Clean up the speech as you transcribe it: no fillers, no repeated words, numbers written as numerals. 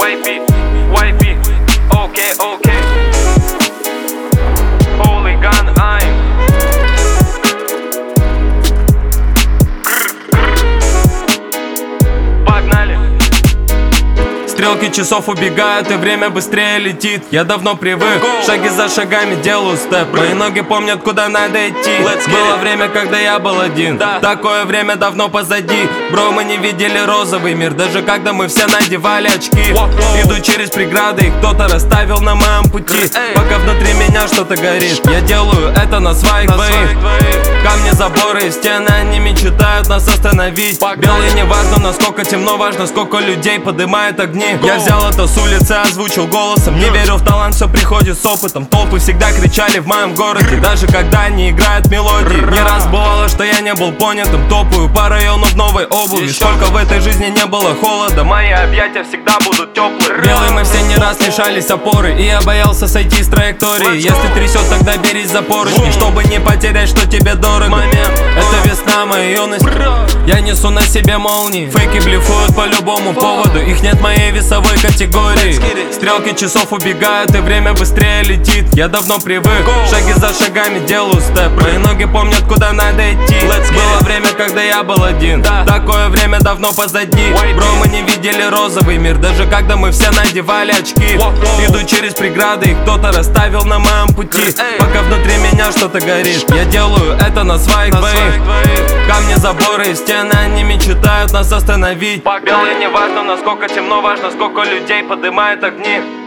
YP, окей. Хулиган, погнали. Стрелки часов убегают, и время быстрее летит. Я давно привык, шаги за шагами делаю степ. Мои ноги помнят, куда надо идти. Было время, когда я был один, такое время давно позади. Бро, мы не видели розовый мир, даже когда мы все надевали очки. Иду через преграды, их кто-то расставил на моем пути. Пока внутри меня что-то горит, я делаю это на своих двоих. Камни, заборы и стены, они мечтают нас остановить. Белый не важно, насколько темно, важно, сколько людей поднимает огни. Я взял это с улицы, озвучил голосом. Не верю в талант, все приходит с опытом. Толпы всегда кричали в моем городе, даже когда они играют мелодии. Не раз бывало, что я не был понятым. Топаю по району в новой обуви. Сколько в этой жизни не было холода, мои объятия всегда будут теплые. Белые мы все не раз лишались опоры, и я боялся сойти с траектории. Если трясет, тогда берись за поручни, чтобы не потерять, что тебе дорого. Это весна, моя юность. Я несу на себе молнии. Фейки блефуют по любому поводу, их нет в моей весовой категории. Стрелки часов убегают, и время быстрее летит. Я давно привык, шаги за шагами делаю степ. Мои ноги помнят, куда надо идти. Было время, когда я был один, такое время давно позади. Бро, мы не видели розовый мир, даже когда мы все надевали очки. Иду через преграды, их кто-то расставил на моем пути. Пока внутри меня что-то горит, я делаю это на своих двоих. Камни, заборы и стены, они мечтают нас остановить. Белый не важно, насколько темно, важно, сколько людей поднимает огни.